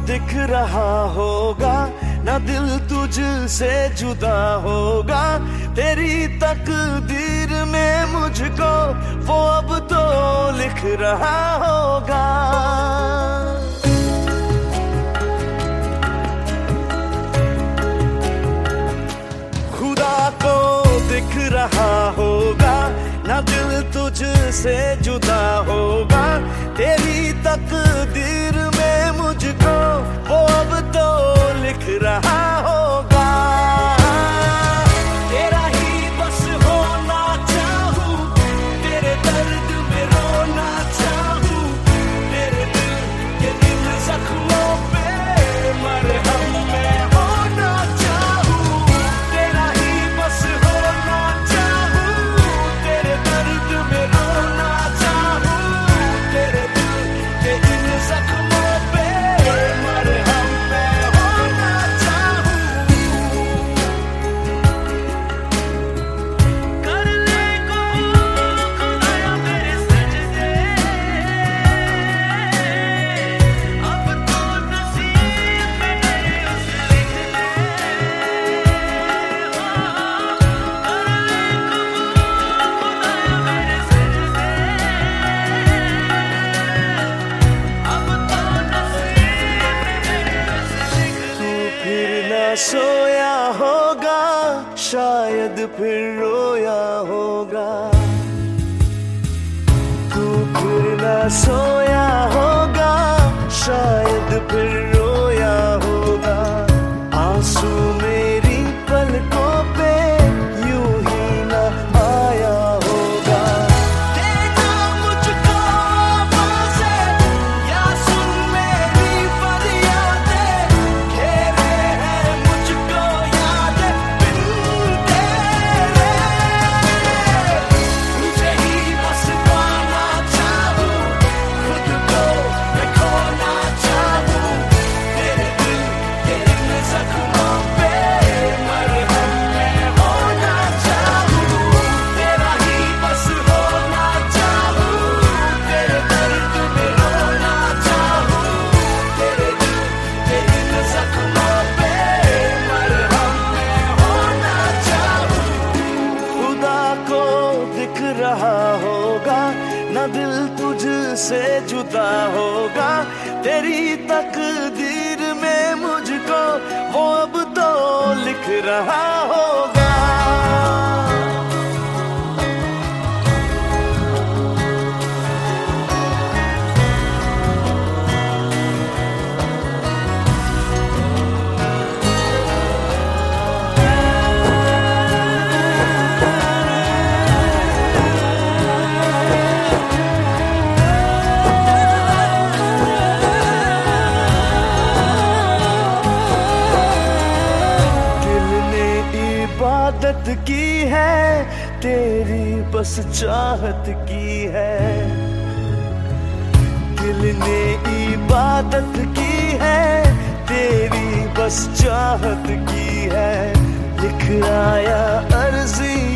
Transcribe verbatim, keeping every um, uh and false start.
दिख रहा होगा, ना दिल तुझसे जुदा होगा। तेरी तकदीर में मुझको वो अब तो लिख रहा होगा। खुदा को दिख रहा होगा, ना दिल तुझसे जुदा होगा। तेरी तकदीर में मुझको वो अब तो लिख रहा होगा। तेरा ही बस होना चाहूं, तेरे दर्द में रोना चाहूं, तेरे दिल के इन जख्मों पे मरहम मैं होना चाहूं। तेरा ही बस होना चाहूं, तेरे दर्द में रोना चाहूं, तेरे दिल के इन जख्मों पे मरहम मैं होना चाहूं। कर ले कबूल खुदाया मेरे सजदे, अब तो नसीब में मेरे उस लिख ले। कर ले कबूल खुदाया मेरे सजदे, अब तो नसीब में मेरे उस लिख ले। तू फिर ना सोया होगा, शायद फिर रोया होगा। तू फिर ना सोया होगा, शायद फिर रोया होगा। आंसू मेरी पलकों पे यूं ही ना आया होगा। देना मुझको आवाज़ें या सुन मेरी फरियादें, घेरे हैं मुझको यादें बिन तेरे। तुझे ही बस पाना चाहूं, खुद को मैं खोना चाहूं, तेरे दिल के इन जख्मों पे मरहम मैं होना चाहूं। तेरा ही बस होना चाहूं, तेरे दर्द में रोना चाहूं, तेरे दिल के इन जख्मों पे मरहम मैं होना चाहूं। खुदा को दिख रहा होगा, ना दिल तुझसे जुदा होगा। तेरी तकदीर में मुझको वो अब तो लिख रहा होगा। दिल ने इबादत की है, तेरी बस चाहत की है। दिल ने इबादत की है, तेरी बस चाहत की है। लिख आया अर्जी